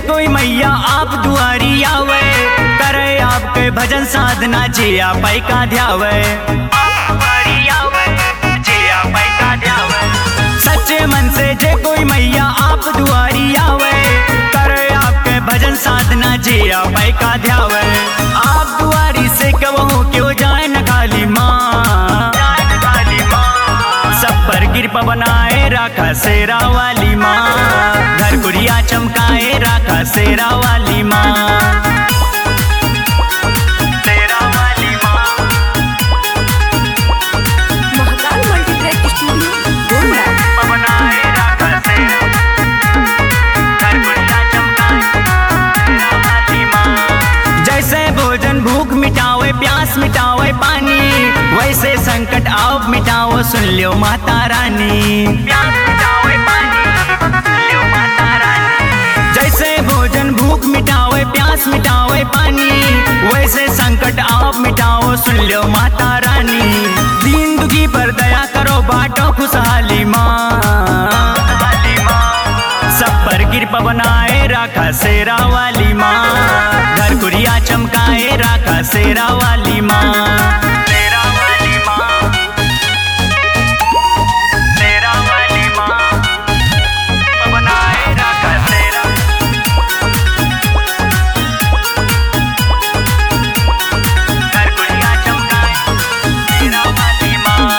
कोई मैया आप दुआरी आवे, करे आपके भजन साधना जिया पाई का ध्यावे। सच्चे मन से जे कोई मैया आप दुआरी आवे, करे आपके भजन साधना जिया पाई का ध्यावे। आप दुआरी से कहूँ क्यों जाए न खाली माँ, सब पर कृपा बनाए राखा शेरा वाली माँ, घर गुड़िया चमकाए राखा शेरा वाली माँ। भूख मिटावे प्यास मिटावे पानी, वैसे संकट आप मिटाओ सुन लियो माता रानी। प्यास मिटावे पानी सुन लियो माता रानी। जैसे भोजन भूख मिटावे प्यास मिटावे पानी, वैसे संकट आप मिटाओ सुन लियो माता रानी। दीन दुखी पर दया करो बाटो खुशहाली माँ, सब पर कृपा बनाए राखा शेरा वाली माँ, घर गुड़िया चमकाए राखा शेरा वाली माँ। शेरा वाली माँ, शेरा वाली माँ, बनाए राखा शेरा, घर गुड़िया चमकाए शेरा वाली माँ।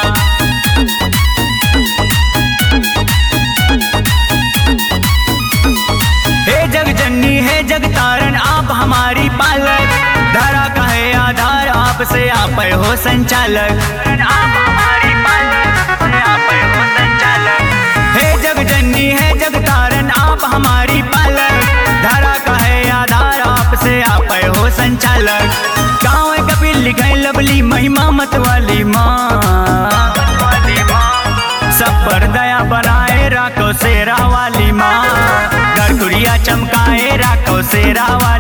जगजननी है जगतारण आप हमारी पालक, धरा का है आधार आपसे आप हो संचालक। आप हमारी पालक आप हो संचालक, हे जगजननी है जगतारण आप हमारी पालक, धरा का है आधार आपसे आप हो संचालक। गाँव कपिल लिखे लवली महिमा मत वाली माँ, सब पर दया बनाए राखो शेरा वाली माँ, घर गुड़िया चमकाए राखो शेरा वाली।